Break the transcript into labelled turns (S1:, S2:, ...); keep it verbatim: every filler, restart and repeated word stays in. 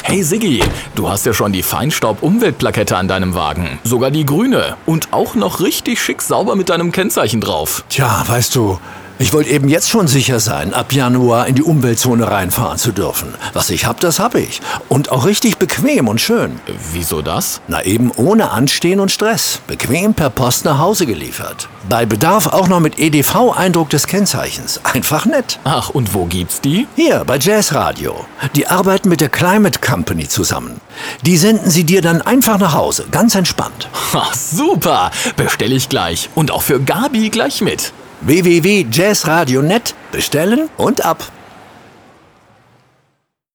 S1: Hey Siggi, du hast ja schon die Feinstaub-Umweltplakette an deinem Wagen. Sogar die grüne. Und auch noch richtig schick sauber mit deinem Kennzeichen drauf.
S2: Tja, weißt du, ich wollte eben jetzt schon sicher sein, ab Januar in die Umweltzone reinfahren zu dürfen. Was ich hab, das hab ich. Und auch richtig bequem und schön.
S1: Wieso das?
S2: Na eben ohne Anstehen und Stress. Bequem per Post nach Hause geliefert. Bei Bedarf auch noch mit E D V-Eindruck des Kennzeichens. Einfach nett.
S1: Ach, und wo gibt's die?
S2: Hier, bei Jazz Radio. Die arbeiten mit der Climate Company zusammen. Die senden sie dir dann einfach nach Hause. Ganz entspannt.
S1: Ach, super. Bestell ich gleich. Und auch für Gabi gleich mit.
S2: w w w punkt jazzradio punkt net. Bestellen und ab.